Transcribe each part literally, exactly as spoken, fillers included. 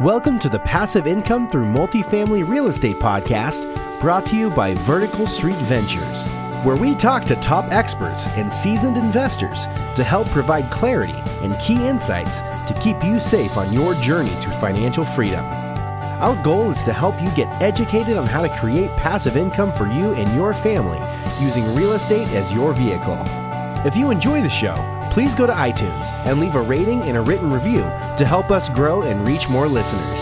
Welcome to the Passive Income Through Multifamily Real Estate podcast, brought to you by Vertical Street Ventures, where we talk to top experts and seasoned investors to help provide clarity and key insights to keep you safe on your journey to financial freedom. Our goal is to help you get educated on how to create passive income for you and your family using real estate as your vehicle. If you enjoy the show, please go to iTunes and leave a rating and a written review to help us grow and reach more listeners.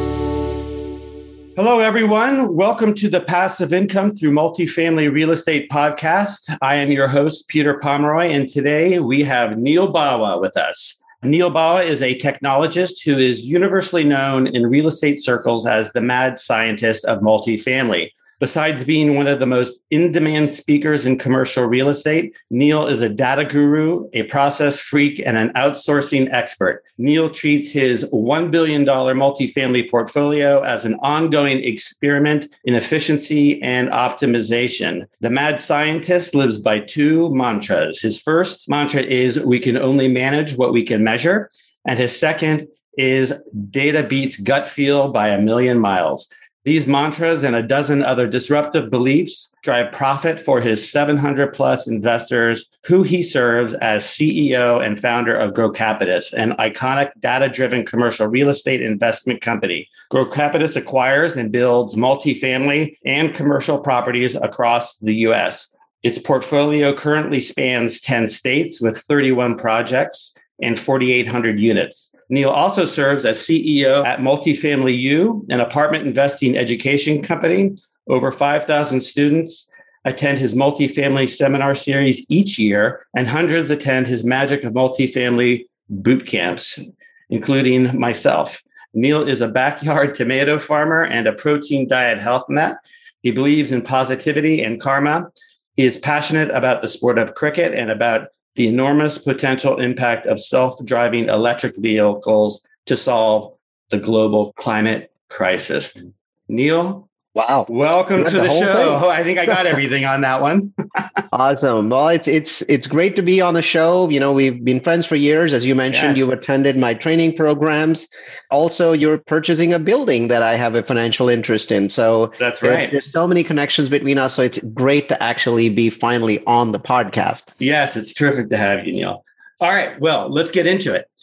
Hello, everyone. Welcome to the Passive Income Through Multifamily Real Estate podcast. I am your host, Peter Pomeroy, and today we have Neil Bawa with us. Neil Bawa is a technologist who is universally known in real estate circles as the mad scientist of multifamily. Besides being one of the most in-demand speakers in commercial real estate, Neil is a data guru, a process freak, and an outsourcing expert. Neil treats his one billion dollars multifamily portfolio as an ongoing experiment in efficiency and optimization. The mad scientist lives by two mantras. His first mantra is, we can only manage what we can measure. And his second is, data beats gut feel by a million miles. These mantras and a dozen other disruptive beliefs drive profit for his seven hundred plus investors who he serves as C E O and founder of GrowCapitus, an iconic data-driven commercial real estate investment company. GrowCapitus acquires and builds multifamily and commercial properties across the U S. Its portfolio currently spans ten states with thirty-one projects and forty-eight hundred units. Neil also serves as C E O at Multifamily U, an apartment investing education company. Over five thousand students attend his multifamily seminar series each year, and hundreds attend his Magic of Multifamily boot camps, including myself. Neil is a backyard tomato farmer and a protein diet health nut. He believes in positivity and karma. He is passionate about the sport of cricket and about the enormous potential impact of self-driving electric vehicles to solve the global climate crisis. Neil, wow! Welcome to the, the show. Thing. I think I got everything on that one. Awesome. Well, it's it's it's great to be on the show. You know, we've been friends for years. As you mentioned, yes. You've attended my training programs. Also, you're purchasing a building that I have a financial interest in. So that's right. There's, there's so many connections between us. So it's great to actually be finally on the podcast. Yes, it's terrific to have you, Neil. All right. Well, let's get into it.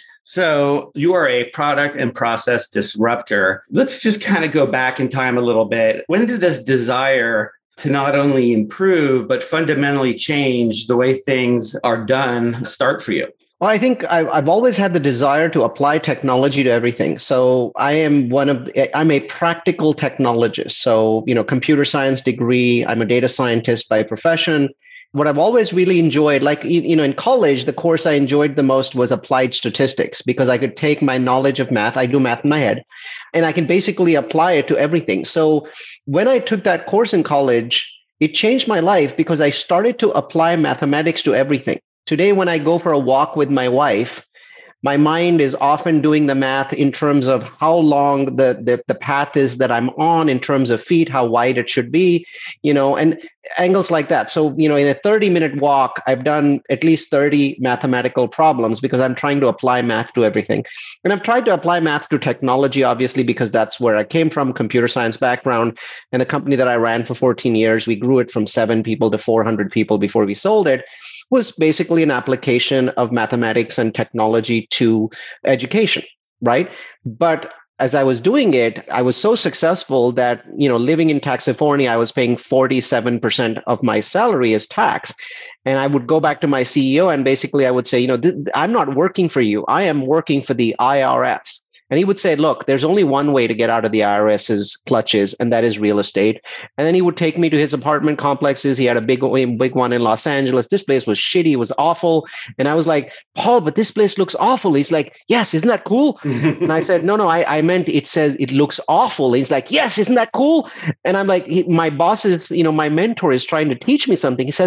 So you are a product and process disruptor. Let's just kind of go back in time a little bit. When did this desire to not only improve, but fundamentally change the way things are done start for you? Well, I think I've, I've always had the desire to apply technology to everything. So I am one of, the, I'm a practical technologist. So, you know, computer science degree, I'm a data scientist by profession. What I've always really enjoyed, like, you know, in college, the course I enjoyed the most was applied statistics, because I could take my knowledge of math, I do math in my head, and I can basically apply it to everything. So when I took that course in college, it changed my life because I started to apply mathematics to everything. Today, when I go for a walk with my wife, my mind is often doing the math in terms of how long the, the, the path is that I'm on, in terms of feet, how wide it should be, you know, and angles like that. So, you know, in a thirty minute walk, I've done at least thirty mathematical problems because I'm trying to apply math to everything. And I've tried to apply math to technology, obviously, because that's where I came from, computer science background. And the company that I ran for fourteen years, we grew it from seven people to four hundred people before we sold it, was basically an application of mathematics and technology to education, right? But as I was doing it, I was so successful that, you know, living in Taxifornia, I was paying forty-seven percent of my salary as tax. And I would go back to my C E O and basically I would say, you know, th- I'm not working for you. I am working for the I R S. And he would say, look, there's only one way to get out of the I R S's clutches, and that is real estate. And then he would take me to his apartment complexes. He had a big, big one in Los Angeles. This place was shitty. It was awful. And I was like, Paul, but this place looks awful. He's like, yes, isn't that cool? And I said, no, no, I, I meant it says it looks awful. He's like, yes, isn't that cool? And I'm like, he, my boss is, you know, my mentor is trying to teach me something. He says,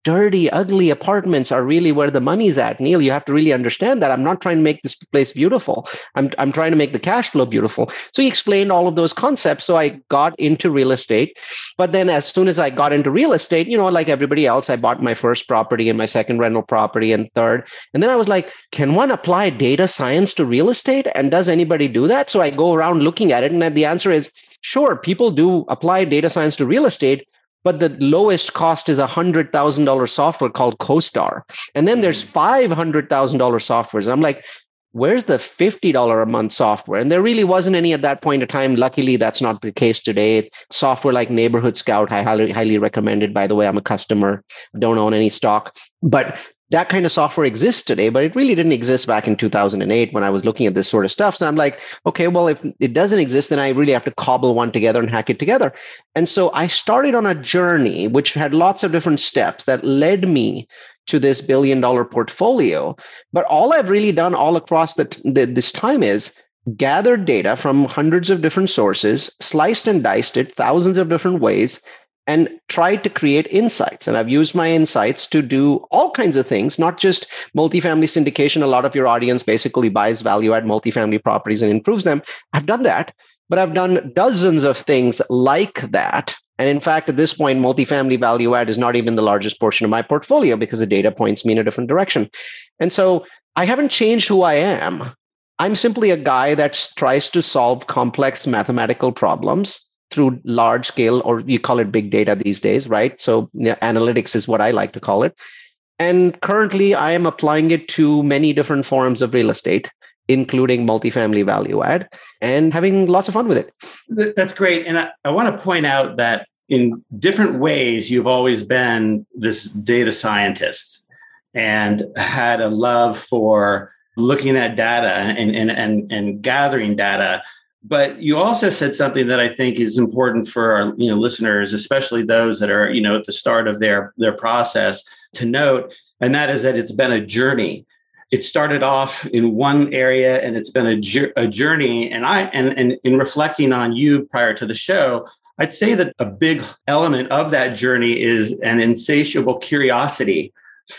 dirty, ugly apartments are really where the money's at. Neil, you have to really understand that. I'm not trying to make this place beautiful. I'm, I'm trying to make the cash flow beautiful. So he explained all of those concepts. So I got into real estate. But then as soon as I got into real estate, you know, like everybody else, I bought my first property and my second rental property and third. And then I was like, can one apply data science to real estate? And does anybody do that? So I go around looking at it. And the answer is, sure, people do apply data science to real estate, but the lowest cost is a one hundred thousand dollars software called CoStar. And then there's five hundred thousand dollars softwares. I'm like, where's the fifty dollars a month software? And there really wasn't any at that point of time. Luckily, that's not the case today. Software like Neighborhood Scout, I highly, highly recommend it. By the way, I'm a customer, don't own any stock. But that kind of software exists today, but it really didn't exist back in two thousand eight when I was looking at this sort of stuff. So I'm like, okay, well, if it doesn't exist, then I really have to cobble one together and hack it together. And so I started on a journey which had lots of different steps that led me to this billion dollar portfolio. But all I've really done all across the, the, this time is gathered data from hundreds of different sources, sliced and diced it thousands of different ways, and tried to create insights. And I've used my insights to do all kinds of things, not just multifamily syndication. A lot of your audience basically buys value add multifamily properties and improves them. I've done that, but I've done dozens of things like that. And in fact, at this point, multifamily value add is not even the largest portion of my portfolio because the data points me in a different direction. And so I haven't changed who I am. I'm simply a guy that tries to solve complex mathematical problems through large scale, or you call it big data these days, right? So you know, analytics is what I like to call it. And currently I am applying it to many different forms of real estate, including multifamily value add, and having lots of fun with it. That's great. And I, I want to point out that in different ways, you've always been this data scientist and had a love for looking at data and, and, and, and gathering data. But you also said something that I think is important for our you know, listeners, especially those that are you know at the start of their, their process, to note, and that is that it's been a journey. It started off in one area, and it's been a, a journey. And I and, and in reflecting on you prior to the show, I'd say that a big element of that journey is an insatiable curiosity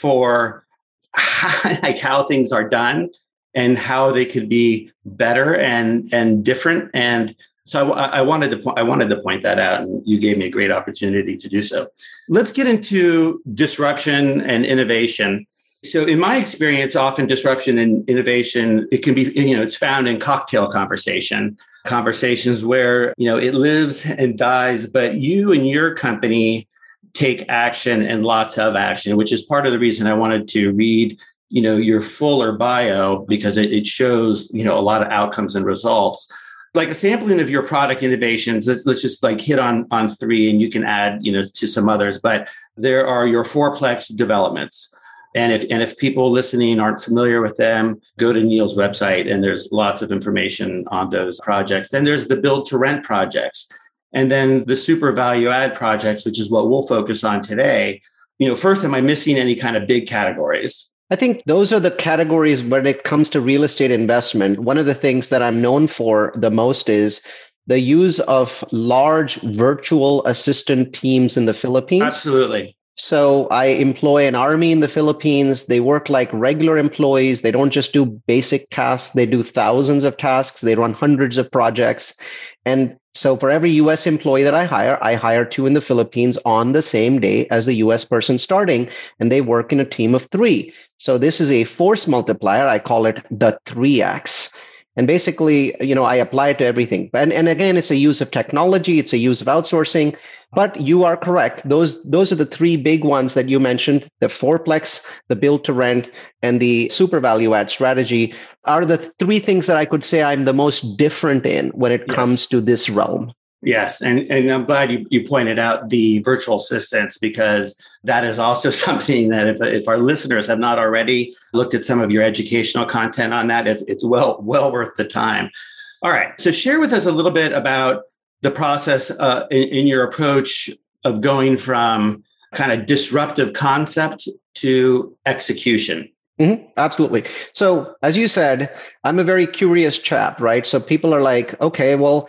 for how, like how things are done and how they could be better and and different. And so I, I wanted to I wanted to point that out, and you gave me a great opportunity to do so. Let's get into disruption and innovation. So in my experience, often disruption and innovation, it can be, you know, it's found in cocktail conversation, conversations where, you know, it lives and dies, but you and your company take action and lots of action, which is part of the reason I wanted to read, you know, your fuller bio, because it, it shows, you know, a lot of outcomes and results. Like a sampling of your product innovations, let's, let's just like hit on, on three, and you can add, you know, to some others, but there are your fourplex developments. And if and if people listening aren't familiar with them, go to Neil's website, and there's lots of information on those projects. Then there's the build to rent projects, and then the super value add projects, which is what we'll focus on today. You know, first, am I missing any kind of big categories? I think those are the categories when it comes to real estate investment. One of the things that I'm known for the most is the use of large virtual assistant teams in the Philippines. Absolutely. So I employ an army in the Philippines. They work like regular employees. They don't just do basic tasks. They do thousands of tasks. They run hundreds of projects. And so for every U S employee that I hire, I hire two in the Philippines on the same day as the U S person starting, and they work in a team of three. So this is a force multiplier. I call it the three X. And basically, you know, I apply it to everything. And, and again, it's a use of technology. It's a use of outsourcing. But you are correct. Those, those are the three big ones that you mentioned. The fourplex, the build to rent, and the super value add strategy are the three things that I could say I'm the most different in when it Yes. comes to this realm. Yes. And, and I'm glad you, you pointed out the virtual assistants, because that is also something that if, if our listeners have not already looked at some of your educational content on that, it's, it's well, well worth the time. All right. So share with us a little bit about the process uh, in, in your approach of going from kind of disruptive concept to execution. Mm-hmm, absolutely. So as you said, I'm a very curious chap, right? So people are like, okay, well,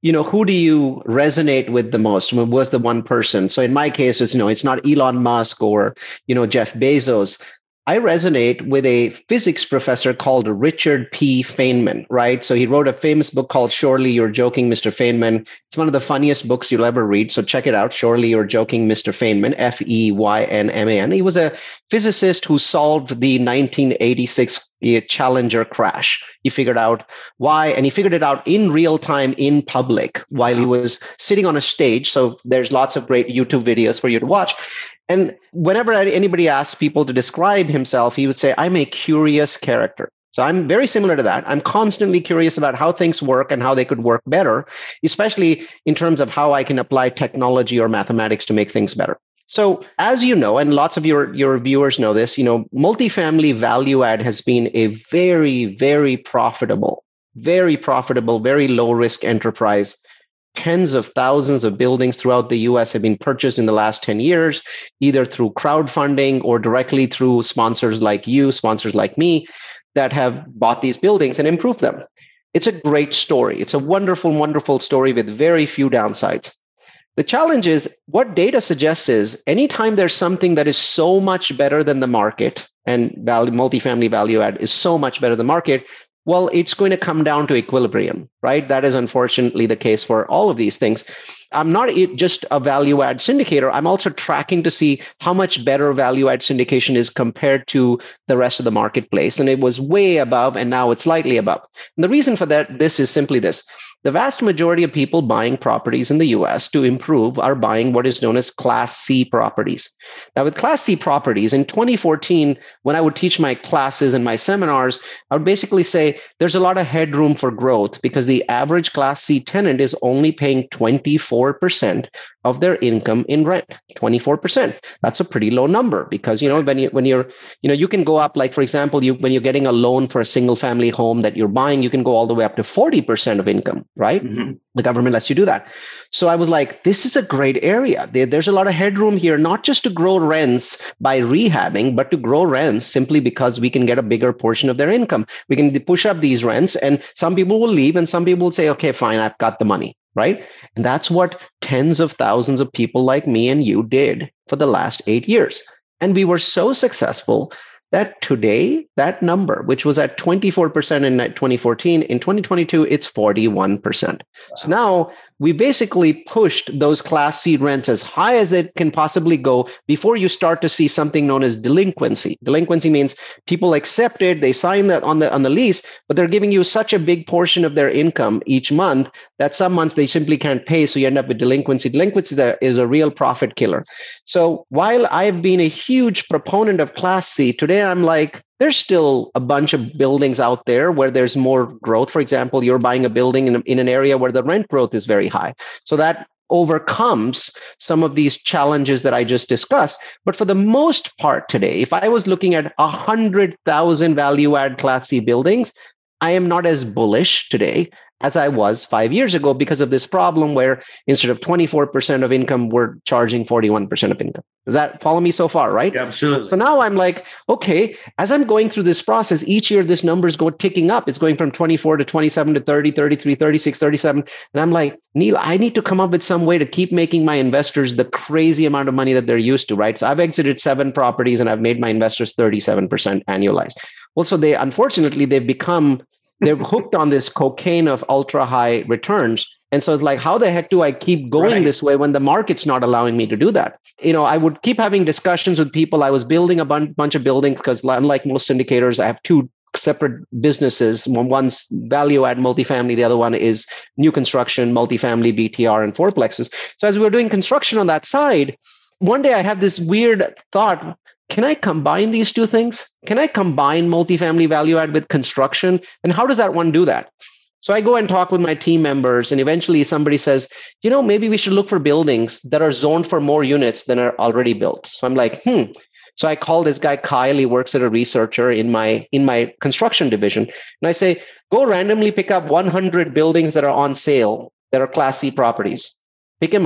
you know, who do you resonate with the most? I mean, was the one person? So in my case, it's, you know, it's not Elon Musk or, you know, Jeff Bezos. I resonate with a physics professor called Richard P. Feynman, right? So he wrote a famous book called Surely You're Joking, Mister Feynman. It's one of the funniest books you'll ever read. So check it out. Surely You're Joking, Mister Feynman, F E Y N M A N. He was a physicist who solved the nineteen eighty-six Challenger crash. He figured out why, and he figured it out in real time in public while he was sitting on a stage. So there's lots of great YouTube videos for you to watch. And whenever anybody asks people to describe himself, he would say, I'm a curious character. So I'm very similar to that. I'm constantly curious about how things work and how they could work better, especially in terms of how I can apply technology or mathematics to make things better. So as you know, and lots of your, your viewers know this, you know, multifamily value add has been a very, very profitable, very profitable, very low risk enterprise. Tens of thousands of buildings throughout the U S have been purchased in the last ten years, either through crowdfunding or directly through sponsors like you, sponsors like me, that have bought these buildings and improved them. It's a great story. It's a wonderful, wonderful story with very few downsides. The challenge is what data suggests is anytime there's something that is so much better than the market, and value, multifamily value add is so much better than the market, well, it's going to come down to equilibrium, right? That is unfortunately the case for all of these things. I'm not just a value add syndicator. I'm also tracking to see how much better value add syndication is compared to the rest of the marketplace. And it was way above, and now it's slightly above. And the reason for that, this is simply this. The vast majority of people buying properties in the U S to improve are buying what is known as Class C properties. Now, with Class C properties, in twenty fourteen, when I would teach my classes and my seminars, I would basically say there's a lot of headroom for growth because the average Class C tenant is only paying twenty-four percent of their income in rent. twenty-four percent. That's a pretty low number because, you know, when you when you're, you know, you can go up, like, for example, you when you're getting a loan for a single family home that you're buying, you can go all the way up to forty percent of income. Right? Mm-hmm. The government lets you do that. So I was like, this is a great area. There, there's a lot of headroom here, not just to grow rents by rehabbing, but to grow rents simply because we can get a bigger portion of their income. We can push up these rents, and some people will leave and some people will say, okay, fine, I've got the money. Right? And that's what tens of thousands of people like me and you did for the last eight years. And we were so successful that today, that number, which was at twenty-four percent in twenty fourteen, in twenty twenty-two, it's forty-one percent. Wow. So now we basically pushed those Class C rents as high as it can possibly go before you start to see something known as delinquency. Delinquency means people accept it, they sign that on the on the lease, but they're giving you such a big portion of their income each month that some months they simply can't pay, so you end up with delinquency. Delinquency is a, is a real profit killer. So while I've been a huge proponent of Class C, today I'm like, there's still a bunch of buildings out there where there's more growth. For example, you're buying a building in, in an area where the rent growth is very high. So that overcomes some of these challenges that I just discussed. But for the most part today, if I was looking at one hundred thousand value add Class C buildings, I am not as bullish today as I was five years ago because of this problem where instead of twenty-four percent of income, we're charging forty-one percent of income. Does that follow me so far, right? Yeah, absolutely. So now I'm like, okay, as I'm going through this process, each year this number's go ticking up. It's going from twenty-four to twenty-seven to thirty, thirty-three, thirty-six, thirty-seven. And I'm like, Neil, I need to come up with some way to keep making my investors the crazy amount of money that they're used to, right? So I've exited seven properties and I've made my investors thirty-seven percent annualized. Well, so they, unfortunately, they've become they're hooked on this cocaine of ultra high returns. And so it's like, how the heck do I keep going right. this way when the market's not allowing me to do that? You know, I would keep having discussions with people. I was building a bunch, bunch of buildings because unlike most syndicators, I have two separate businesses. One's value add multifamily. The other one is new construction, multifamily, B T R, and fourplexes. So as we were doing construction on that side, one day I had this weird thought, can I combine these two things? Can I combine multifamily value add with construction? And how does that one do that? So I go and talk with my team members, and eventually somebody says, you know, maybe we should look for buildings that are zoned for more units than are already built. So I'm like, hmm. So I call this guy Kyle. He works as a researcher in my in my construction division. And I say, go randomly pick up one hundred buildings that are on sale that are Class C properties. Pick them up.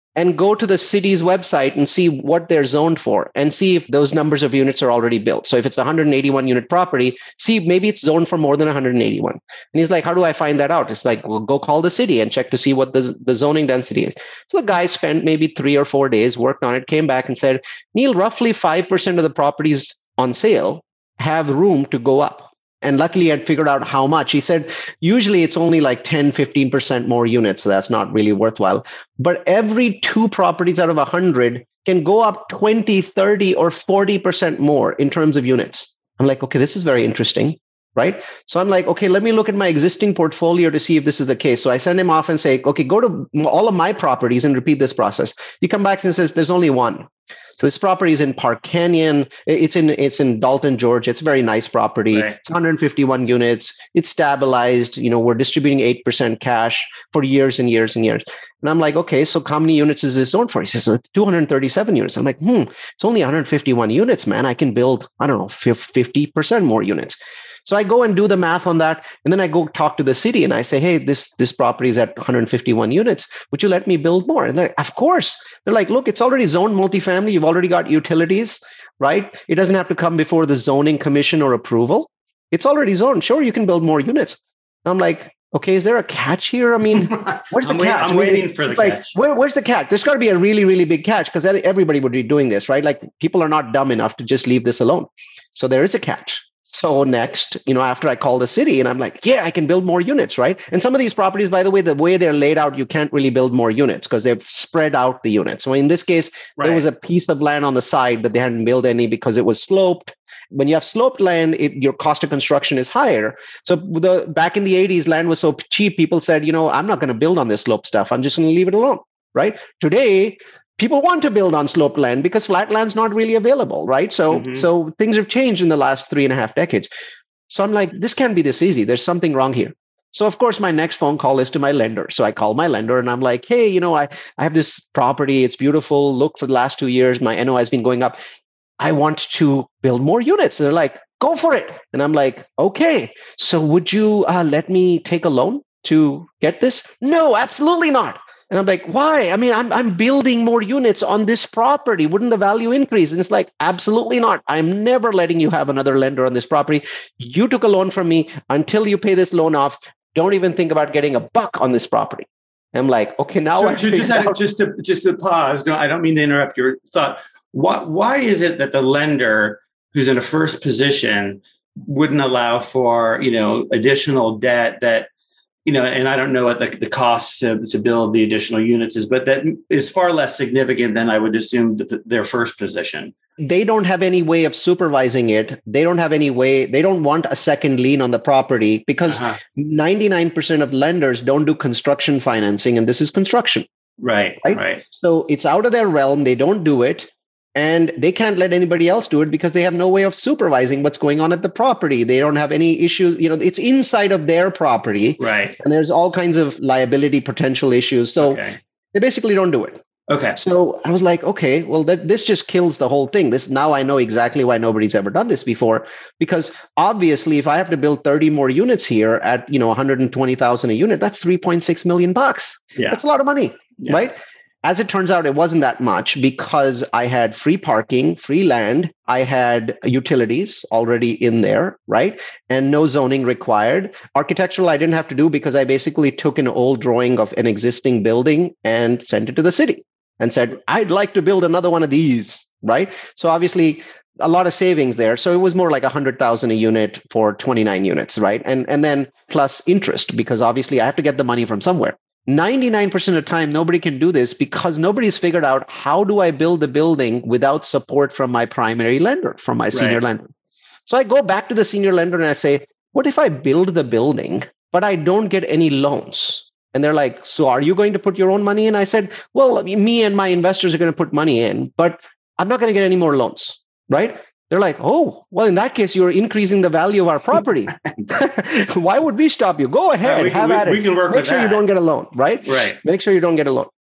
and go to the city's website and see what they're zoned for and see if those numbers of units are already built. So if it's a one hundred eighty-one unit property, see maybe it's zoned for more than one hundred eighty-one. And he's like, how do I find that out? It's like, well, go call the city and check to see what the, the zoning density is. So the guy spent maybe three or four days, worked on it, came back and said, Neil, roughly five percent of the properties on sale have room to go up. And luckily, I'd figured out how much. He said, usually it's only like ten, fifteen percent more units. So that's not really worthwhile. But every two properties out of one hundred can go up twenty, thirty, or forty percent more in terms of units. I'm like, okay, this is very interesting, right? So I'm like, okay, let me look at my existing portfolio to see if this is the case. So I send him off and say, okay, go to all of my properties and repeat this process. He comes back and says, there's only one. So this property is in Park Canyon. It's in it's in Dalton, Georgia. It's a very nice property. Right. It's one hundred fifty-one units. It's stabilized. You know, we're distributing eight percent cash for years and years and years. And I'm like, okay, so how many units is this zoned for? He says, two hundred thirty-seven units. I'm like, hmm, it's only one hundred fifty-one units, man. I can build, I don't know, fifty percent more units. So I go and do the math on that. And then I go talk to the city and I say, hey, this, this property is at one hundred fifty-one units. Would you let me build more? And they're like, of course. They're like, look, it's already zoned multifamily. You've already got utilities, right? It doesn't have to come before the zoning commission or approval. It's already zoned. Sure, you can build more units. And I'm like, okay, is there a catch here? I mean, where's the I'm catch? Wait, I'm I mean, waiting for the like, catch. Where, where's the catch? There's got to be a really, really big catch because everybody would be doing this, right? Like people are not dumb enough to just leave this alone. So there is a catch. So next, you know, after I call the city and I'm like, yeah, I can build more units, right? And some of these properties, by the way, the way they're laid out, you can't really build more units because they've spread out the units. So in this case, right. There was a piece of land on the side that they hadn't built any because it was sloped. When you have sloped land, it, your cost of construction is higher. So the back in the eighties, land was so cheap, people said, you know, I'm not going to build on this slope stuff. I'm just going to leave it alone, right? Today, people want to build on sloped land because flat land's not really available, right? So, mm-hmm. so things have changed in the last three and a half decades. So I'm like, this can't be this easy. There's something wrong here. So of course, my next phone call is to my lender. So I call my lender and I'm like, hey, you know, I, I have this property. It's beautiful. Look, for the last two years, my N O I has been going up. I want to build more units. And they're like, go for it. And I'm like, okay. So would you uh, let me take a loan to get this? No, absolutely not. And I'm like, why? I mean, I'm I'm building more units on this property. Wouldn't the value increase? And it's like, absolutely not. I'm never letting you have another lender on this property. You took a loan from me. Until you pay this loan off, don't even think about getting a buck on this property. And I'm like, okay, now so, I so just, out, just to just to pause. No, I don't mean to interrupt your thought. Why why is it that the lender who's in a first position wouldn't allow for, you know, additional debt that, you know, and I don't know what the, the cost to, to build the additional units is, but that is far less significant than I would assume the, their first position. They don't have any way of supervising it. They don't have any way. They don't want a second lien on the property because uh-huh. ninety-nine percent of lenders don't do construction financing, and this is construction. Right, right, right. So it's out of their realm. They don't do it. And they can't let anybody else do it because they have no way of supervising what's going on at the property. They don't have any issues. You know, it's inside of their property. Right. And there's all kinds of liability potential issues. So okay. They basically don't do it. Okay. So I was like, okay, well, that this just kills the whole thing. This now I know exactly why nobody's ever done this before. Because obviously, if I have to build thirty more units here at, you know, one hundred twenty thousand a unit, that's three point six million bucks. Yeah. That's a lot of money, yeah. Right? As it turns out, it wasn't that much because I had free parking, free land. I had utilities already in there, right? And no zoning required. Architectural, I didn't have to do because I basically took an old drawing of an existing building and sent it to the city and said, I'd like to build another one of these, right? So obviously, a lot of savings there. So it was more like one hundred thousand a unit for twenty-nine units, right? And, and then plus interest because obviously I have to get the money from somewhere. ninety-nine percent of the time, nobody can do this because nobody's figured out how do I build the building without support from my primary lender, from my senior right. lender. So I go back to the senior lender and I say, what if I build the building, but I don't get any loans? And they're like, so are you going to put your own money in? I said, well, I mean, me and my investors are going to put money in, but I'm not going to get any more loans, right? They're like, oh, well, in that case, you're increasing the value of our property. Why would we stop you? Go ahead, yeah, we can, have we, at it. We can work Make with sure that. you don't get a loan, right? Right. Make sure you don't get a loan.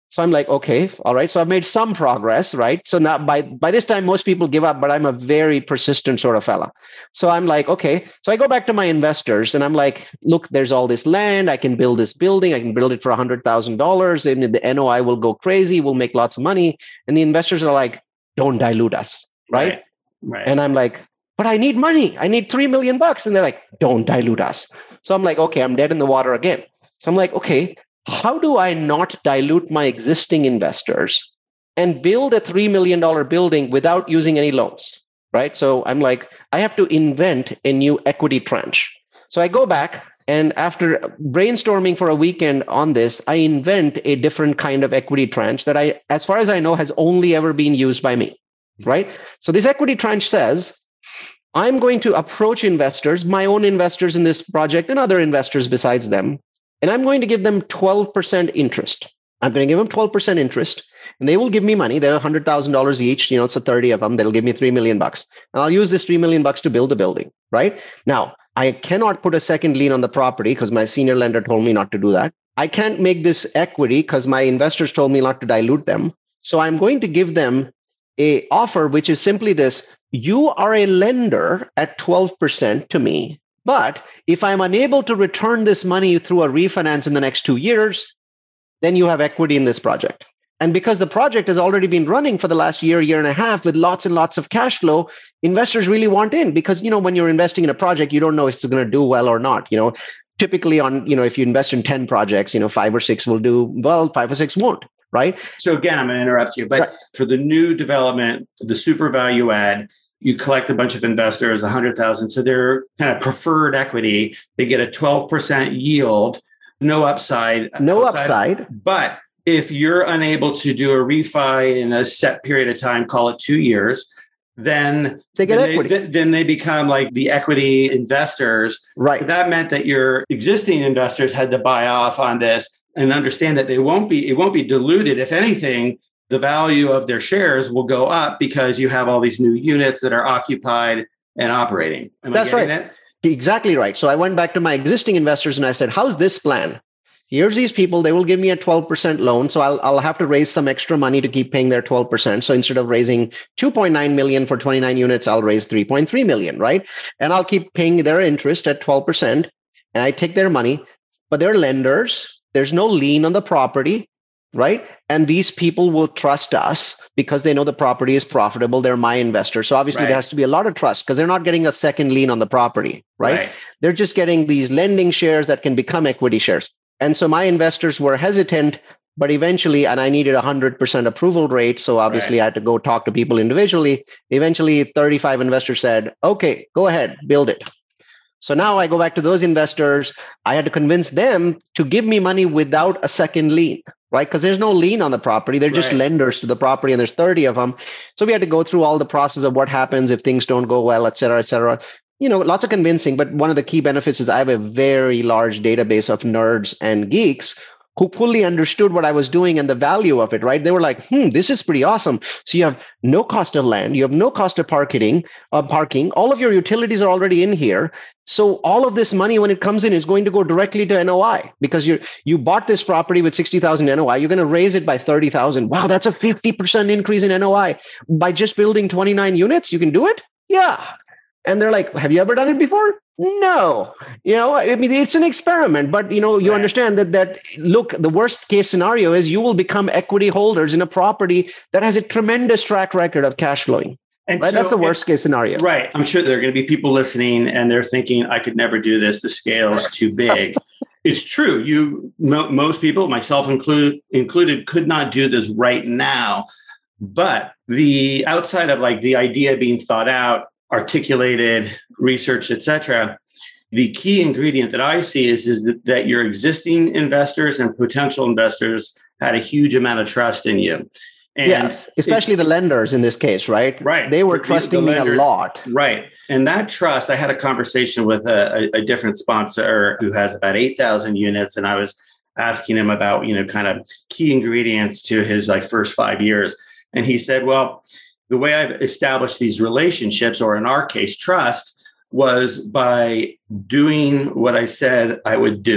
So I'm like, okay, all right. So I've made some progress, right? So now by by this time, most people give up, but I'm a very persistent sort of fella. So I'm like, okay. So I go back to my investors and I'm like, look, there's all this land. I can build this building. I can build it for a hundred thousand dollars, and the N O I will go crazy. We'll make lots of money. And the investors are like, don't dilute us, right? Right. Right. And I'm like, but I need money. I need three million bucks. And they're like, don't dilute us. So I'm like, okay, I'm dead in the water again. So I'm like, okay, how do I not dilute my existing investors and build a three million dollars building without using any loans, right? So I'm like, I have to invent a new equity tranche. So I go back, and after brainstorming for a weekend on this, I invent a different kind of equity tranche that I, as far as I know, has only ever been used by me, right? So this equity tranche says, I'm going to approach investors, my own investors in this project and other investors besides them, and I'm going to give them twelve percent interest. I'm going to give them twelve percent interest, and they will give me money. They're one hundred thousand dollars each, you know, so thirty of them, they'll give me three million bucks. And I'll use this three million bucks to build the building, right? Now, I cannot put a second lien on the property because my senior lender told me not to do that. I can't make this equity because my investors told me not to dilute them. So I'm going to give them a offer, which is simply this: you are a lender at twelve percent to me. But if I'm unable to return this money through a refinance in the next two years, then you have equity in this project. And because the project has already been running for the last year, year and a half with lots and lots of cash flow, investors really want in because, you know, when you're investing in a project, you don't know if it's going to do well or not. You know, typically on, you know, if you invest in ten projects, you know, five or six will do well, five or six won't, right? So again, I'm going to interrupt you, but right. For the new development, the super value add, you collect a bunch of investors, one hundred thousand. So they're kind of preferred equity. They get a twelve percent yield, no upside. No outside. upside. But if you're unable to do a refi in a set period of time, call it two years, then they get then equity. They, then they become like the equity investors. Right. So that meant that your existing investors had to buy off on this and understand that they won't be, it won't be diluted. If anything, the value of their shares will go up because you have all these new units that are occupied and operating. Am That's I right. That? Exactly right. So I went back to my existing investors and I said, how's this plan? Here's these people. They will give me a twelve percent loan. So I'll, I'll have to raise some extra money to keep paying their twelve percent. So instead of raising two point nine million for twenty-nine units, I'll raise three point three million, right? And I'll keep paying their interest at twelve percent. And I take their money, but they're lenders. There's no lien on the property. Right. And these people will trust us because they know the property is profitable. They're my investors. So obviously right. There has to be a lot of trust because they're not getting a second lien on the property. Right? Right. They're just getting these lending shares that can become equity shares. And so my investors were hesitant, but eventually, and I needed a one hundred percent approval rate. So obviously right. I had to go talk to people individually. Eventually, thirty-five investors said, OK, go ahead, build it. So now I go back to those investors. I had to convince them to give me money without a second lien, right? Because there's no lien on the property. They're just right. lenders to the property, and there's thirty of them. So we had to go through all the process of what happens if things don't go well, et cetera, et cetera. You know, lots of convincing. But one of the key benefits is I have a very large database of nerds and geeks who fully understood what I was doing and the value of it, right? They were like, hmm, this is pretty awesome. So you have no cost of land. You have no cost of parking, uh, parking. All of your utilities are already in here. So all of this money, when it comes in, is going to go directly to N O I because you you bought this property with sixty thousand N O I. You're going to raise it by thirty thousand. Wow, that's a fifty percent increase in N O I. By just building twenty-nine units, you can do it? Yeah. And they're like, have you ever done it before? No. You know, I mean, it's an experiment, but, you know, you right. understand that, that, look, the worst case scenario is you will become equity holders in a property that has a tremendous track record of cash flowing. And right? So That's the worst it, case scenario. Right. I'm sure there are going to be people listening and they're thinking, I could never do this. The scale's too big. It's true. You, mo- most people, myself include, included, could not do this right now. But the outside of like the idea being thought out, articulated, research, et cetera, the key ingredient that I see is, is that, that your existing investors and potential investors had a huge amount of trust in you. And yes, especially the lenders in this case, right? Right. They were the, trusting the me lender, a lot. Right. And that trust, I had a conversation with a, a, a different sponsor who has about eight thousand units. And I was asking him about, you know, kind of key ingredients to his like first five years. And he said, well, the way I've established these relationships, or in our case, trust, was by doing what I said I would do,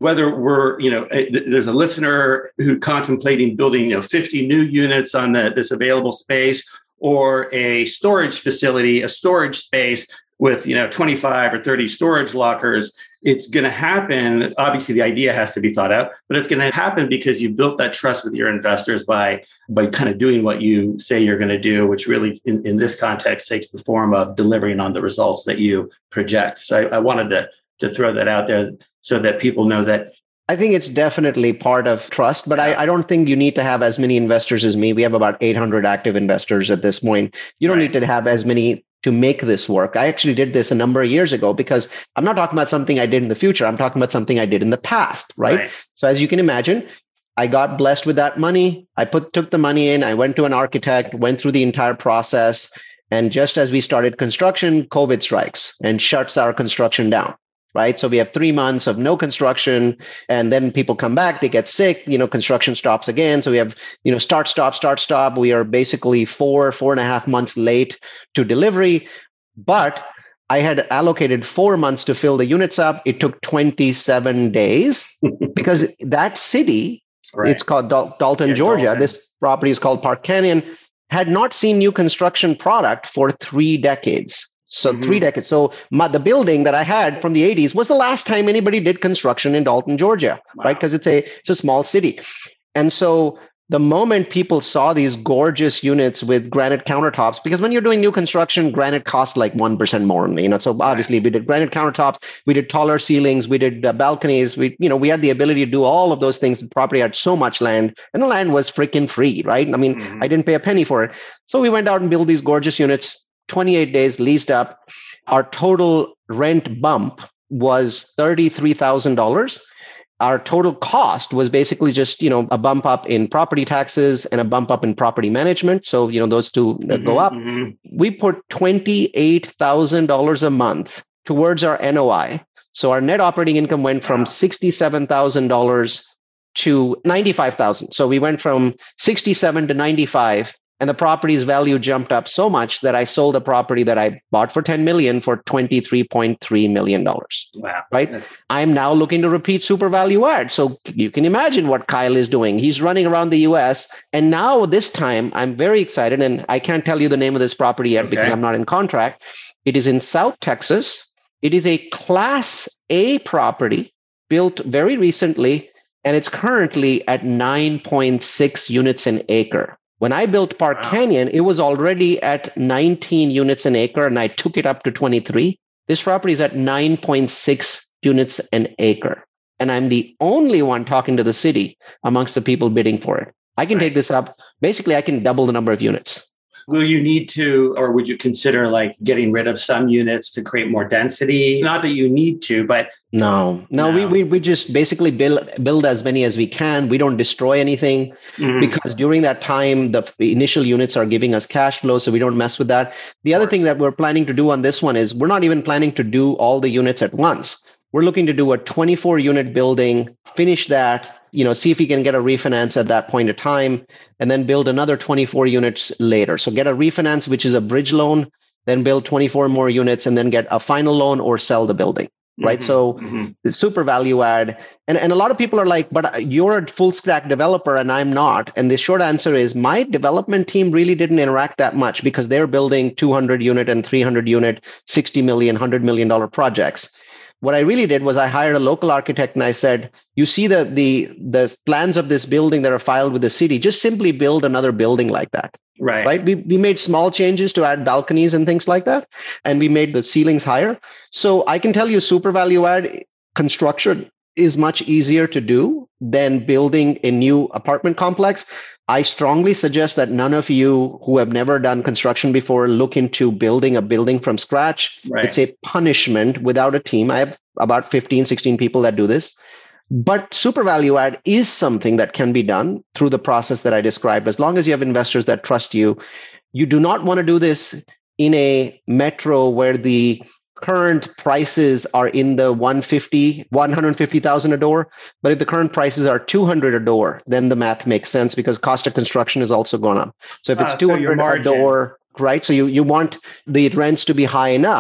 whether we're, you know, there's a listener who contemplating building, you know, fifty new units on the, this available space, or a storage facility, a storage space with, you know, twenty-five or thirty storage lockers, it's going to happen. Obviously, the idea has to be thought out, but it's going to happen because you built that trust with your investors by by kind of doing what you say you're going to do, which really, in, in this context, takes the form of delivering on the results that you project. So I, I wanted to to throw that out there so that people know that. I think it's definitely part of trust, but I, I don't think you need to have as many investors as me. We have about eight hundred active investors at this point. You don't right. need to have as many to make this work. I actually did this a number of years ago because I'm not talking about something I did in the future. I'm talking about something I did in the past, right? right. So as you can imagine, I got blessed with that money. I put took the money in. I went to an architect, went through the entire process. And just as we started construction, COVID strikes and shuts our construction down. Right. So we have three months of no construction, and then people come back, they get sick, you know, construction stops again. So we have, you know, start, stop, start, stop. We are basically four, four and a half months late to delivery. But I had allocated four months to fill the units up. It took twenty-seven days because that city, right. it's called Dal- Dalton, yeah, Georgia. Dalton. This property is called Park Canyon, had not seen new construction product for three decades. So mm-hmm. three decades. So my, the building that I had from the eighties was the last time anybody did construction in Dalton, Georgia, wow. right? Because it's a it's a small city. And so the moment people saw these gorgeous units with granite countertops, because when you're doing new construction, granite costs like one percent more. You know, so obviously we did granite countertops, we did taller ceilings, we did uh, balconies. We, you know, we had the ability to do all of those things. The property had so much land, and the land was freaking free, right? I mean, mm-hmm. I didn't pay a penny for it. So we went out and built these gorgeous units. twenty-eight days leased up. Our total rent bump was thirty-three thousand dollars. Our total cost was basically just, you know, a bump up in property taxes and a bump up in property management. So, you know, those two mm-hmm, go up. Mm-hmm. We put twenty-eight thousand dollars a month towards our N O I. So our net operating income went from sixty-seven thousand dollars to ninety-five thousand dollars. So we went from sixty-seven to ninety-five. And the property's value jumped up so much that I sold a property that I bought for ten million dollars for twenty-three point three million dollars. Wow. Right? That's... I'm now looking to repeat super value add. So you can imagine what Kyle is doing. He's running around the U S. And now this time I'm very excited. And I can't tell you the name of this property yet okay. because I'm not in contract. It is in South Texas. It is a Class A property built very recently. And it's currently at nine point six units an acre. When I built Park wow. Canyon, it was already at nineteen units an acre, and I took it up to twenty-three. This property is at nine point six units an acre. And I'm the only one talking to the city amongst the people bidding for it. I can right. take this up. Basically, I can double the number of units. Will you need to, or would you consider like getting rid of some units to create more density? Not that you need to, but no, no, no. We, we we just basically build build as many as we can. We don't destroy anything mm-hmm. because during that time, the initial units are giving us cash flow, so we don't mess with that. The other thing that we're planning to do on this one is we're not even planning to do all the units at once. We're looking to do a twenty-four unit building, finish that, you know, see if we can get a refinance at that point of time, and then build another twenty-four units later. So get a refinance, which is a bridge loan, then build twenty-four more units, and then get a final loan or sell the building, right? Mm-hmm, so mm-hmm. it's super value add. And, and a lot of people are like, but you're a full stack developer and I'm not. And the short answer is my development team really didn't interact that much because they're building two hundred unit and three hundred unit, sixty million, one hundred million dollar projects. What I really did was I hired a local architect and I said, you see the, the the plans of this building that are filed with the city, just simply build another building like that. Right. Right. We we made small changes to add balconies and things like that. And we made the ceilings higher. So I can tell you super value add construction is much easier to do than building a new apartment complex. I strongly suggest that none of you who have never done construction before look into building a building from scratch. Right. It's a punishment without a team. I have about fifteen, sixteen people that do this. But super value add is something that can be done through the process that I described. As long as you have investors that trust you, you do not want to do this in a metro where the current prices are in the one hundred fifty, one hundred fifty thousand a door. But if the current prices are two hundred a door, then the math makes sense because cost of construction has also gone up. So if it's uh, two hundred so a door, right? So you, you want the rents to be high enough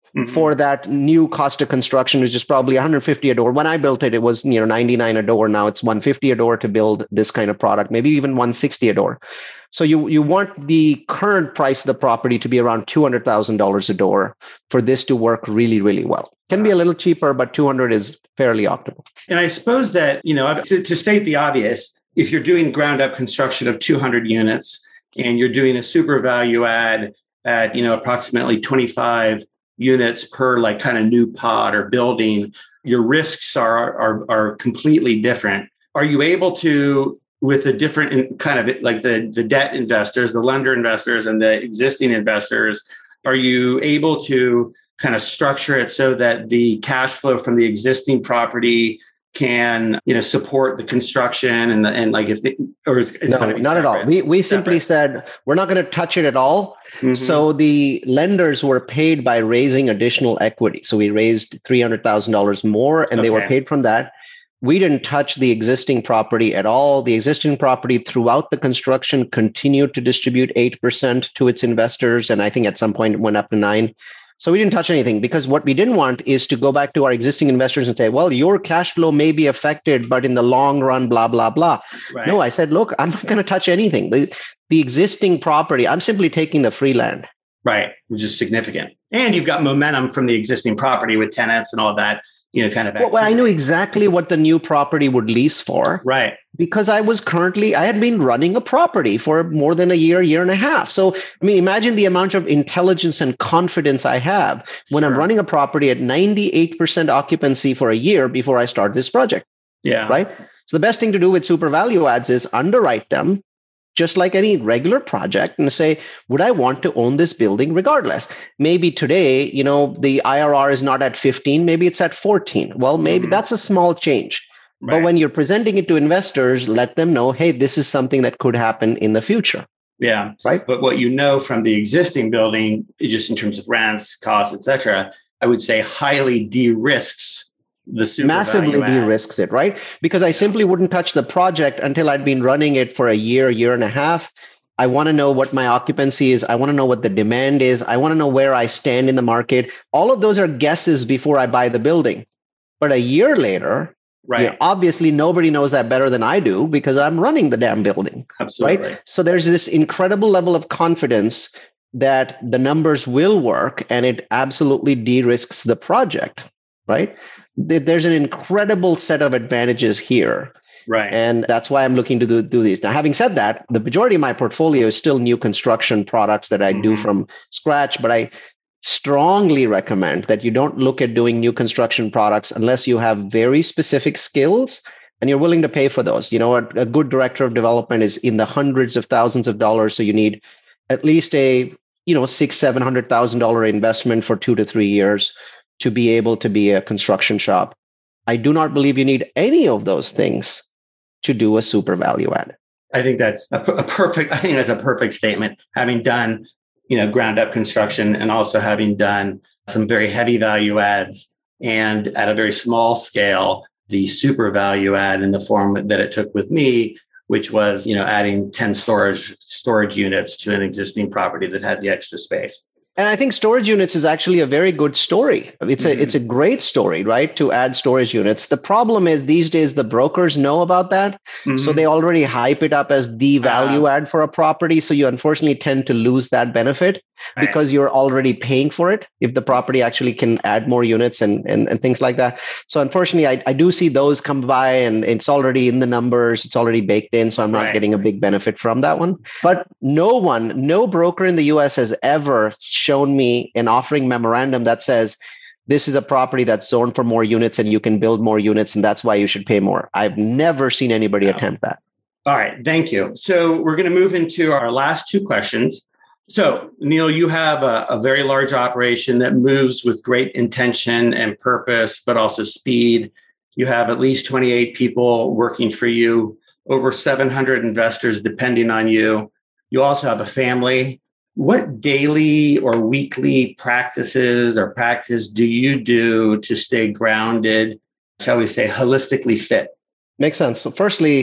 Mm-hmm. For that new cost of construction, which is probably one hundred fifty a door. When I built it, it was you know ninety-nine a door. Now it's one hundred fifty a door to build this kind of product, maybe even one hundred sixty a door. So you you want the current price of the property to be around two hundred thousand dollars a door for this to work really, really well. Can be a little cheaper, but two hundred is fairly optimal. And I suppose that, you know, to, to state the obvious, if you're doing ground up construction of two hundred units and you're doing a super value add at, you know, approximately twenty-five units per like kind of new pod or building, your risks are, are, are completely different. Are you able to, with the different kind of like the, the debt investors, the lender investors and the existing investors, are you able to kind of structure it so that the cash flow from the existing property can, you know, support the construction and the, and like if they, or it's, it's no, going to be not separate. at all. We we simply separate. said we're not going to touch it at all. Mm-hmm. So the lenders were paid by raising additional equity. So we raised three hundred thousand dollars more, and okay. they were paid from that. We didn't touch the existing property at all. The existing property throughout the construction continued to distribute eight percent to its investors, and I think at some point it went up to nine. So we didn't touch anything because what we didn't want is to go back to our existing investors and say, well, your cash flow may be affected, but in the long run, blah, blah, blah. Right. No, I said, look, I'm not going to touch anything. The, the existing property, I'm simply taking the free land. Right, which is significant. And you've got momentum from the existing property with tenants and all that, you know, kind of activity. Well, I knew exactly what the new property would lease for. Right. Because I was currently, I had been running a property for more than a year, year and a half. So, I mean, imagine the amount of intelligence and confidence I have when sure. I'm running a property at ninety-eight percent occupancy for a year before I start this project. Yeah. Right. So the best thing to do with super value adds is underwrite them just like any regular project and say, would I want to own this building regardless? Maybe today, you know, the I R R is not at fifteen, maybe it's at fourteen. Well, maybe mm-hmm. that's a small change. Right. But when you're presenting it to investors, let them know, hey, this is something that could happen in the future. Yeah. Right. But what you know from the existing building, just in terms of rents, costs, et cetera, I would say highly de-risks the super massively de-risks it, right? Because I simply wouldn't touch the project until I'd been running it for a year, year and a half. I want to know what my occupancy is. I want to know what the demand is. I want to know where I stand in the market. All of those are guesses before I buy the building. But a year later, right. You know, obviously nobody knows that better than I do because I'm running the damn building. Absolutely. Right? So there's this incredible level of confidence that the numbers will work and it absolutely de-risks the project, right? There's an incredible set of advantages here. Right. And that's why I'm looking to do, do these. Now, having said that, the majority of my portfolio is still new construction products that I mm-hmm. do from scratch, but I strongly recommend that you don't look at doing new construction products unless you have very specific skills and you're willing to pay for those. You know, a, a good director of development is in the hundreds of thousands of dollars. So you need at least a, you know, six, seven hundred thousand dollar investment for two to three years to be able to be a construction shop. I do not believe you need any of those things to do a super value add. I think that's a, a perfect, I think that's a perfect statement. Having done, you know, ground up construction and also having done some very heavy value adds and at a very small scale, the super value add in the form that it took with me, which was, you know, adding ten storage storage units to an existing property that had the extra space. And I think storage units is actually a very good story. It's a mm-hmm. it's a great story, right? To add storage units. The problem is these days the brokers know about that. Mm-hmm. So they already hype it up as the value uh, add for a property. So you unfortunately tend to lose that benefit right. because you're already paying for it if the property actually can add more units and and, and things like that. So unfortunately, I, I do see those come by and it's already in the numbers. It's already baked in. So I'm not right. getting a big benefit from that one. But no one, no broker in the U S has ever shown me an offering memorandum that says this is a property that's zoned for more units and you can build more units and that's why you should pay more. I've never seen anybody no. attempt that. All right. Thank you. So we're going to move into our last two questions. So Neil, you have a, a very large operation that moves with great intention and purpose, but also speed. You have at least twenty-eight people working for you, over seven hundred investors depending on you. You also have a family. What daily or weekly practices or practice do you do to stay grounded, shall we say, holistically fit? Makes sense. So firstly,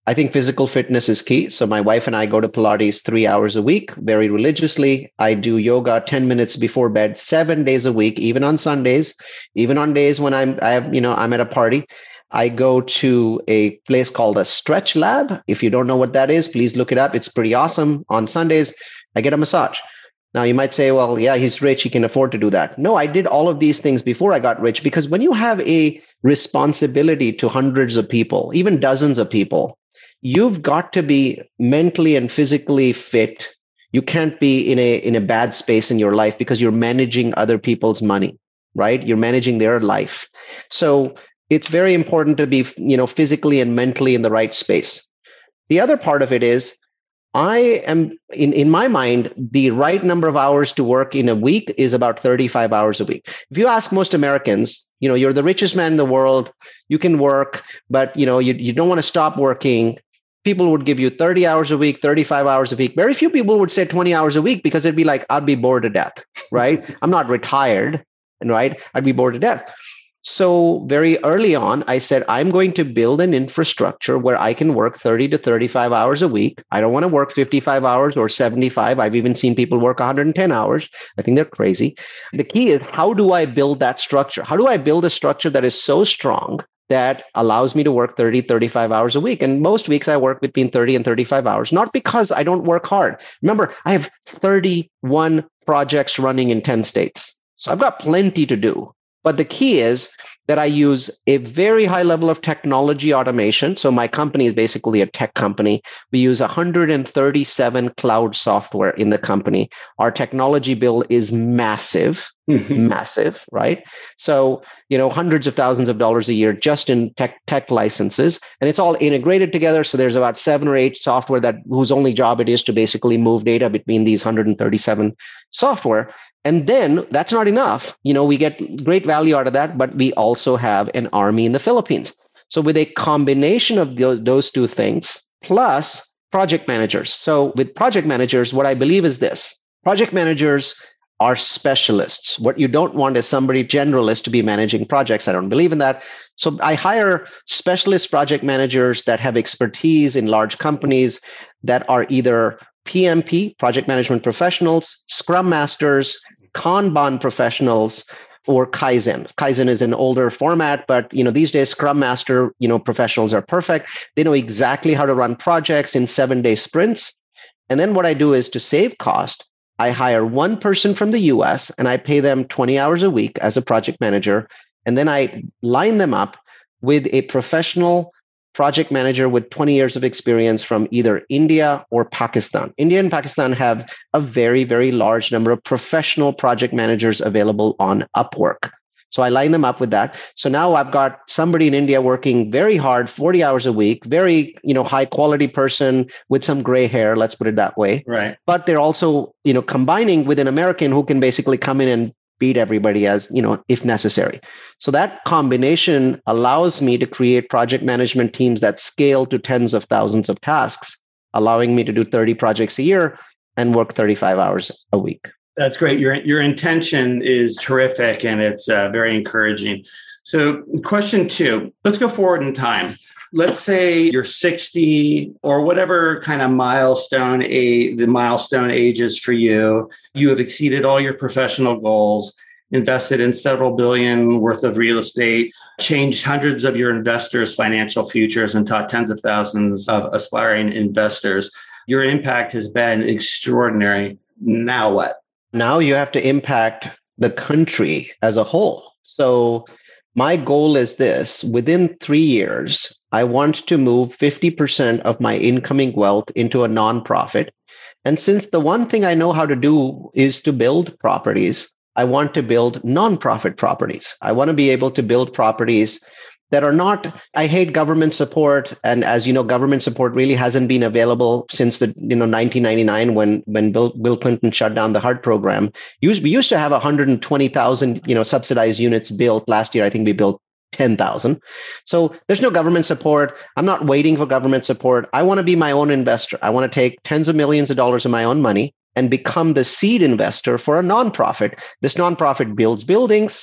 I think physical fitness is key. So my wife and I go to Pilates three hours a week, very religiously. I do yoga ten minutes before bed, seven days a week, even on Sundays, even on days when I'm, I have, you know, I'm at a party. I go to a place called a Stretch Lab. If you don't know what that is, please look it up. It's pretty awesome. On Sundays, I get a massage. Now, you might say, well, yeah, he's rich. He can afford to do that. No, I did all of these things before I got rich, because when you have a responsibility to hundreds of people, even dozens of people, you've got to be mentally and physically fit. You can't be in a in a bad space in your life because you're managing other people's money, right? You're managing their life. So it's very important to be, you know, physically and mentally in the right space. The other part of it is, I am, in, in my mind, the right number of hours to work in a week is about thirty-five hours a week. If you ask most Americans, you know, you're the richest man in the world, you can work, but, you know, you, you don't want to stop working. People would give you thirty hours a week, thirty-five hours a week. Very few people would say twenty hours a week, because it'd be like, I'd be bored to death, right? I'm not retired, right? I'd be bored to death. So very early on, I said, I'm going to build an infrastructure where I can work thirty to thirty-five hours a week. I don't want to work fifty-five hours or seventy-five. I've even seen people work one hundred ten hours. I think they're crazy. The key is, how do I build that structure? How do I build a structure that is so strong that allows me to work thirty, thirty-five hours a week? And most weeks I work between thirty and thirty-five hours, not because I don't work hard. Remember, I have thirty-one projects running in ten states. So I've got plenty to do. But the key is that I use a very high level of technology automation. So my company is basically a tech company. We use one hundred thirty-seven cloud software in the company. Our technology bill is massive, massive, right? So, you know, hundreds of thousands of dollars a year just in tech tech licenses. And it's all integrated together. So there's about seven or eight software that whose only job it is to basically move data between these one hundred thirty-seven software. And then that's not enough. You know, we get great value out of that, but we also have an army in the Philippines. So with a combination of those, those two things, plus project managers. So with project managers, what I believe is this: project managers are specialists. What you don't want is somebody generalist to be managing projects. I don't believe in that. So I hire specialist project managers that have expertise in large companies that are either P M P, project management professionals, Scrum Masters, Kanban professionals, or Kaizen. Kaizen is an older format, but you know, these days Scrum Master, you know, professionals are perfect. They know exactly how to run projects in seven-day sprints. And then what I do is, to save cost, I hire one person from the U S and I pay them twenty hours a week as a project manager. And then I line them up with a professional project manager with twenty years of experience from either India or Pakistan. India and Pakistan have a very, very large number of professional project managers available on Upwork. So I line them up with that. So now I've got somebody in India working very hard, forty hours a week, very, you know, high quality person with some gray hair, let's put it that way. Right. But they're also, you know, combining with an American who can basically come in and beat everybody as, you know, if necessary. So that combination allows me to create project management teams that scale to tens of thousands of tasks, allowing me to do thirty projects a year and work thirty-five hours a week. That's great. Your, your intention is terrific, and it's uh, very encouraging. So question two, let's go forward in time. Let's say you're sixty or whatever kind of milestone, a, the milestone age is for you. You have exceeded all your professional goals, invested in several billion worth of real estate, changed hundreds of your investors' financial futures, and taught tens of thousands of aspiring investors. Your impact has been extraordinary. Now what? Now you have to impact the country as a whole. So my goal is this: within three years, I want to move fifty percent of my incoming wealth into a nonprofit. And since the one thing I know how to do is to build properties, I want to build nonprofit properties. I want to be able to build properties that are not, I hate government support. And as you know, government support really hasn't been available since the, you know, nineteen ninety-nine when, when Bill, Bill Clinton shut down the HUD program. We used to have one hundred twenty thousand, you know, subsidized units built. Last year, I think we built ten thousand. So there's no government support. I'm not waiting for government support. I want to be my own investor. I want to take tens of millions of dollars of my own money and become the seed investor for a nonprofit. This nonprofit builds buildings,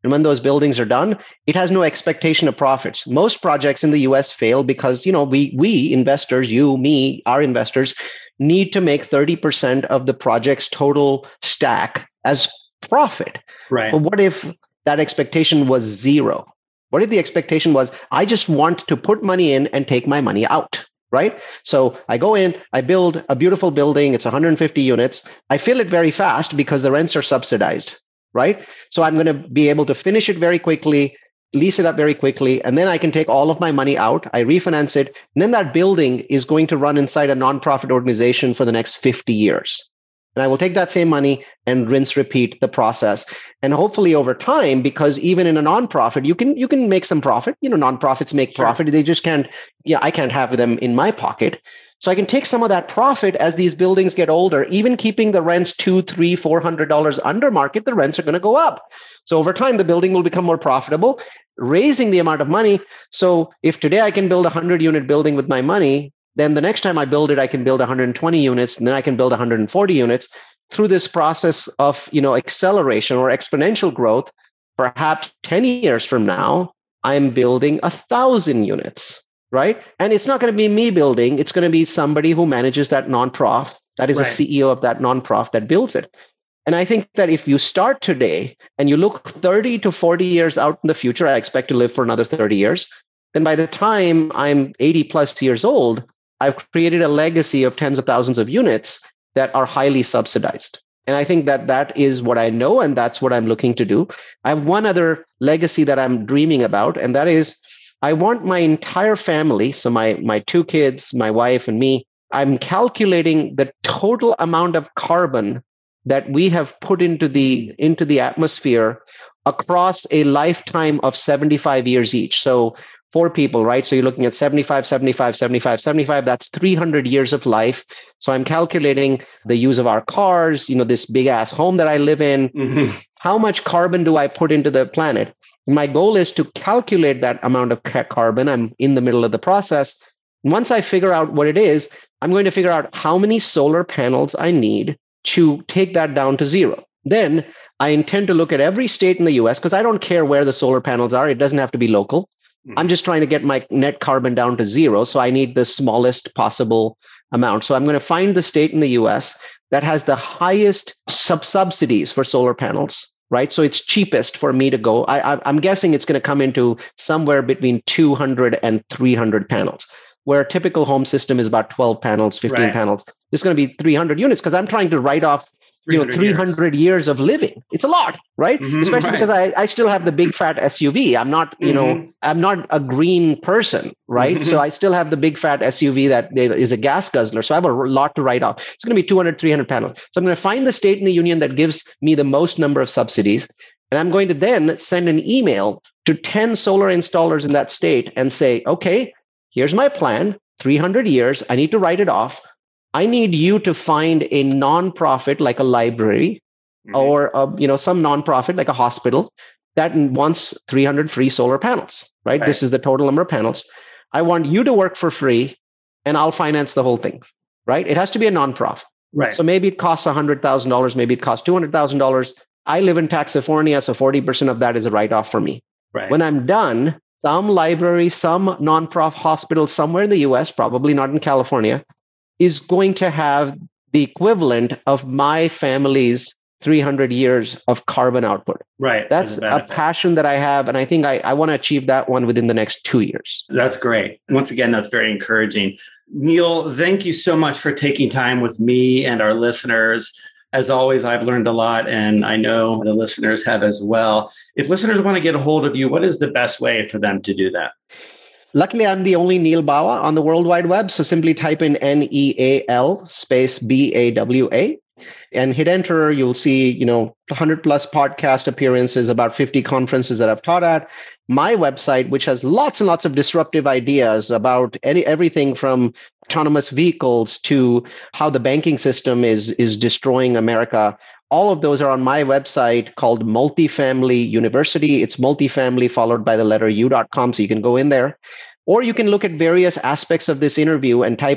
And when those buildings are done, it has no expectation of profits. Most projects in the U S fail because, you know, we we investors, you, me, our investors, need to make thirty percent of the project's total stack as profit. Right. But what if that expectation was zero? What if the expectation was, I just want to put money in and take my money out? Right? So I go in, I build a beautiful building. It's one hundred fifty units. I fill it very fast because the rents are subsidized, right? So I'm going to be able to finish it very quickly, lease it up very quickly, and then I can take all of my money out. I refinance it. And then that building is going to run inside a nonprofit organization for the next fifty years. And I will take that same money and rinse, repeat the process. And hopefully over time, because even in a nonprofit, you can you can make some profit. You know, nonprofits make Sure. profit. They just can't, yeah, I can't have them in my pocket. So I can take some of that profit as these buildings get older, even keeping the rents two, three, four hundred dollars under market, the rents are going to go up. So over time, the building will become more profitable, raising the amount of money. So if today I can build a hundred unit building with my money, then the next time I build it, I can build one hundred twenty units, and then I can build one hundred forty units. Through this process of, you know, acceleration or exponential growth, perhaps ten years from now, I'm building a thousand units, right? And it's not going to be me building. It's going to be somebody who manages that nonprofit, that is Right. a C E O of that nonprofit that builds it. And I think that if you start today and you look thirty to forty years out in the future, I expect to live for another thirty years, then by the time I'm eighty plus years old, I've created a legacy of tens of thousands of units that are highly subsidized. And I think that that is what I know, and that's what I'm looking to do. I have one other legacy that I'm dreaming about, and that is I want my entire family, so my, my two kids, my wife, and me, I'm calculating the total amount of carbon that we have put into the into the atmosphere across a lifetime of seventy-five years each. So four people, right? So you're looking at seventy-five, seventy-five, seventy-five, seventy-five. That's three hundred years of life. So I'm calculating the use of our cars, you know, this big ass home that I live in. Mm-hmm. How much carbon do I put into the planet? My goal is to calculate that amount of carbon. I'm in the middle of the process. Once I figure out what it is, I'm going to figure out how many solar panels I need to take that down to zero. Then I intend to look at every state in the U S because I don't care where the solar panels are. It doesn't have to be local. I'm just trying to get my net carbon down to zero. So I need the smallest possible amount. So I'm going to find the state in the U S that has the highest sub subsidies for solar panels, right? So it's cheapest for me to go. I, I, I'm guessing it's going to come into somewhere between two hundred and three hundred panels, where a typical home system is about twelve panels, fifteen Right. panels. It's going to be three hundred units because I'm trying to write off you know, three hundred years. years of living. It's a lot, right? Mm-hmm, Especially right. because I, I still have the big fat S U V. I'm not, you Mm-hmm. know, I'm not a green person, right? Mm-hmm. So I still have the big fat S U V that is a gas guzzler. So I have a lot to write off. It's going to be two hundred, three hundred panels. So I'm going to find the state in the union that gives me the most number of subsidies. And I'm going to then send an email to ten solar installers in that state and say, okay, here's my plan, three hundred years. I need to write it off. I need you to find a nonprofit like a library mm-hmm. or a, you know some nonprofit like a hospital that wants three hundred free solar panels, right? right? This is the total number of panels. I want you to work for free and I'll finance the whole thing, right? It has to be a nonprofit. Right. So maybe it costs one hundred thousand dollars, maybe it costs two hundred thousand dollars. I live in California, so forty percent of that is a write-off for me. Right. When I'm done, some library, some nonprofit hospital somewhere in the U S, probably not in California, is going to have the equivalent of my family's three hundred years of carbon output. Right. That's a, a passion that I have. And I think I, I want to achieve that one within the next two years. That's great. Once again, that's very encouraging. Neil, thank you so much for taking time with me and our listeners. As always, I've learned a lot, and I know the listeners have as well. If listeners want to get a hold of you, what is the best way for them to do that? Luckily, I'm the only Neil Bawa on the World Wide Web. So simply type in N E A L space B A W A and hit enter. You'll see, you know, one hundred plus podcast appearances, about fifty conferences that I've taught at. My website, which has lots and lots of disruptive ideas about any everything from autonomous vehicles to how the banking system is, is destroying America. All of those are on my website called Multifamily University. It's multifamily followed by the letter U dot com. So you can go in there, or you can look at various aspects of this interview and type in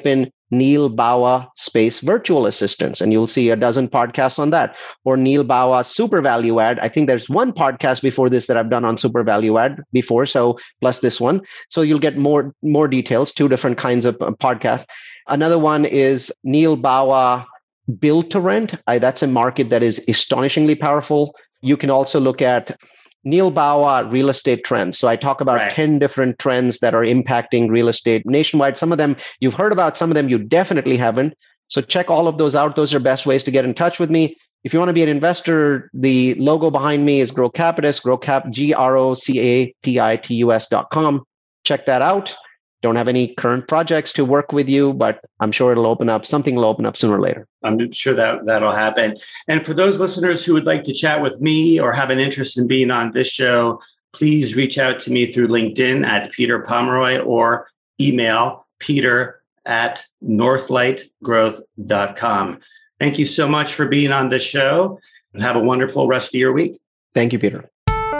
Neil Bawa space virtual assistants, and you'll see a dozen podcasts on that. Or Neil Bawa super value add. I think there's one podcast before this that I've done on super value add before, so plus this one. So you'll get more more details, two different kinds of uh, podcasts. Another one is Neil Bawa build to rent. I, that's a market that is astonishingly powerful. You can also look at Neil Bawa real estate trends. So I talk about right. ten different trends that are impacting real estate nationwide. Some of them you've heard about, some of them you definitely haven't. So check all of those out. Those are best ways to get in touch with me. If you want to be an investor, the logo behind me is Grow Capitus, Grow Cap, G R O C A P I T U S dot com. Check that out. Don't have any current projects to work with you, but I'm sure it'll open up. Something will open up sooner or later. I'm sure that that'll happen. And for those listeners who would like to chat with me or have an interest in being on this show, please reach out to me through LinkedIn at Peter Pomeroy or email peter at northlight growth dot com. Thank you so much for being on this show, and have a wonderful rest of your week. Thank you, Peter.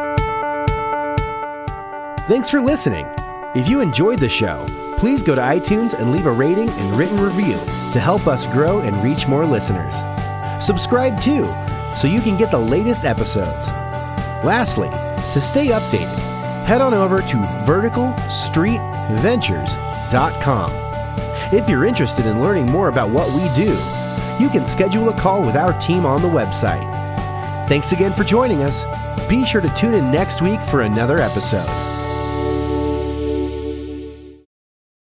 Thanks for listening. If you enjoyed the show, please go to iTunes and leave a rating and written review to help us grow and reach more listeners. Subscribe too, so you can get the latest episodes. Lastly, to stay updated, head on over to vertical street ventures dot com. If you're interested in learning more about what we do, you can schedule a call with our team on the website. Thanks again for joining us. Be sure to tune in next week for another episode.